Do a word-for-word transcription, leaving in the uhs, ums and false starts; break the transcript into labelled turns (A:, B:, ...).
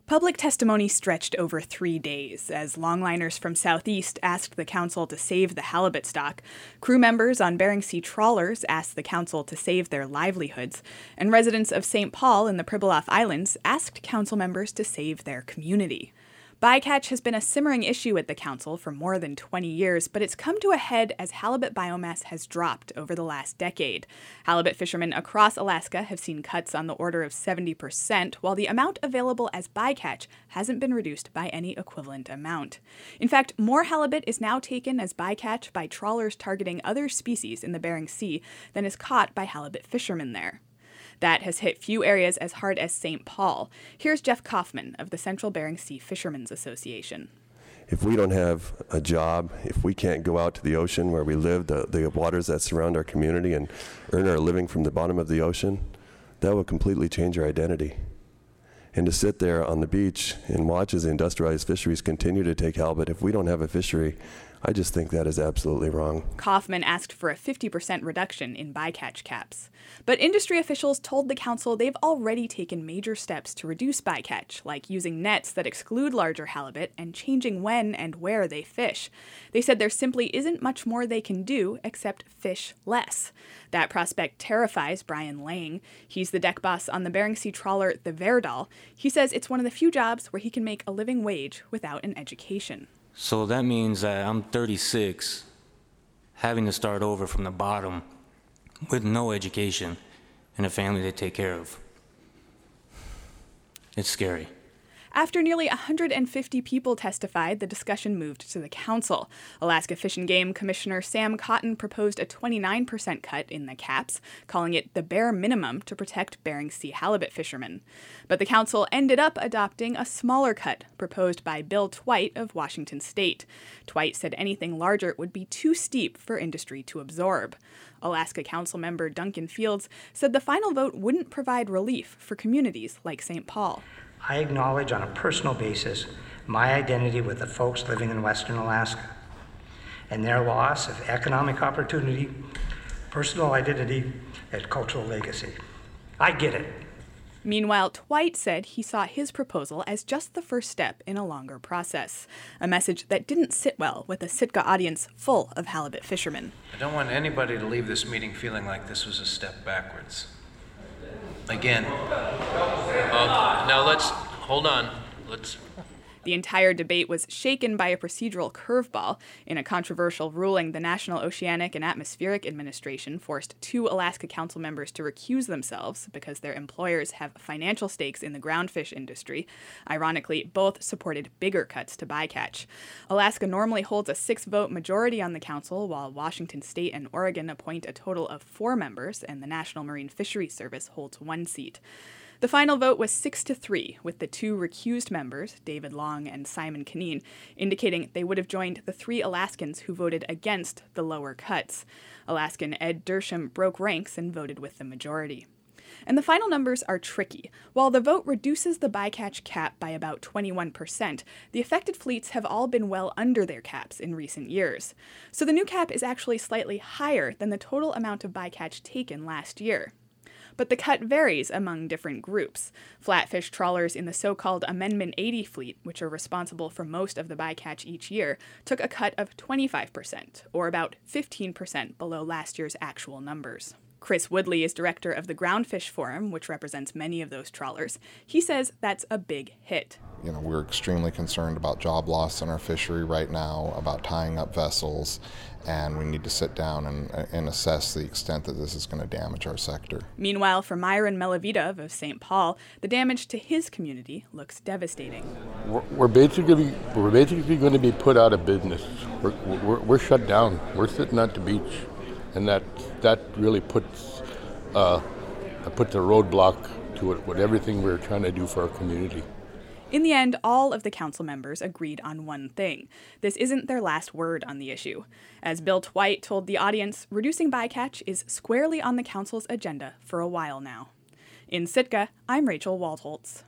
A: Public testimony stretched over three days as longliners from Southeast asked the council to save the halibut stock, crew members on Bering Sea trawlers asked the council to save their livelihoods, and residents of Saint Paul in the Pribilof Islands asked council members to save their community. Bycatch has been a simmering issue at the council for more than twenty years, but it's come to a head as halibut biomass has dropped over the last decade. Halibut fishermen across Alaska have seen cuts on the order of seventy percent, while the amount available as bycatch hasn't been reduced by any equivalent amount. In fact, more halibut is now taken as bycatch by trawlers targeting other species in the Bering Sea than is caught by halibut fishermen there. That has hit few areas as hard as Saint Paul. Here's Jeff Kaufman of the Central Bering Sea Fishermen's Association.
B: If we don't have a job, if we can't go out to the ocean where we live, the, the waters that surround our community, and earn our living from the bottom of the ocean, that will completely change our identity. And to sit there on the beach and watch as the industrialized fisheries continue to take halibut, if we don't have a fishery, I just think that is absolutely wrong.
A: Kaufman asked for a fifty percent reduction in bycatch caps. But industry officials told the council they've already taken major steps to reduce bycatch, like using nets that exclude larger halibut and changing when and where they fish. They said there simply isn't much more they can do except fish less. That prospect terrifies Brian Lang. He's the deck boss on the Bering Sea trawler the Verdal. He says it's one of the few jobs where he can make a living wage without an education.
C: So that means that I'm thirty-six, having to start over from the bottom with no education and a family to take care of. It's scary.
A: After nearly one hundred fifty people testified, the discussion moved to the council. Alaska Fish and Game Commissioner Sam Cotton proposed a twenty-nine percent cut in the caps, calling it the bare minimum to protect Bering Sea halibut fishermen. But the council ended up adopting a smaller cut proposed by Bill Twite of Washington State. Twite said anything larger would be too steep for industry to absorb. Alaska Council member Duncan Fields said the final vote wouldn't provide relief for communities like Saint Paul.
D: I acknowledge on a personal basis my identity with the folks living in Western Alaska and their loss of economic opportunity, personal identity, and cultural legacy. I get it.
A: Meanwhile, Twite said he saw his proposal as just the first step in a longer process, a message that didn't sit well with a Sitka audience full of halibut fishermen.
E: I don't want anybody to leave this meeting feeling like this was a step backwards. Again. Uh, now let's, hold on, let's...
A: The entire debate was shaken by a procedural curveball. In a controversial ruling, the National Oceanic and Atmospheric Administration forced two Alaska Council members to recuse themselves because their employers have financial stakes in the groundfish industry. Ironically, both supported bigger cuts to bycatch. Alaska normally holds a six-vote majority on the council, while Washington State and Oregon appoint a total of four members, and the National Marine Fisheries Service holds one seat. The final vote was six to three, with the two recused members, David Long and Simon Kineen, indicating they would have joined the three Alaskans who voted against the lower cuts. Alaskan Ed Dersham broke ranks and voted with the majority. And the final numbers are tricky. While the vote reduces the bycatch cap by about twenty-one percent, the affected fleets have all been well under their caps in recent years. So the new cap is actually slightly higher than the total amount of bycatch taken last year. But the cut varies among different groups. Flatfish trawlers in the so-called Amendment eighty fleet, which are responsible for most of the bycatch each year, took a cut of twenty-five percent, or about fifteen percent below last year's actual numbers. Chris Woodley is director of the Groundfish Forum, which represents many of those trawlers. He says that's a big hit.
F: You know, we're extremely concerned about job loss in our fishery right now, about tying up vessels, and we need to sit down and, and assess the extent that this is going to damage our sector.
A: Meanwhile, for Myron Melavidov of Saint Paul, the damage to his community looks devastating.
G: We're, we're basically we're basically going to be put out of business. We're, we're, we're shut down. We're sitting at the beach, and that that really puts uh, puts a roadblock to it with everything we're trying to do for our community.
A: In the end, all of the council members agreed on one thing. This isn't their last word on the issue. As Bill Twite told the audience, reducing bycatch is squarely on the council's agenda for a while now. In Sitka, I'm Rachel Waldholtz.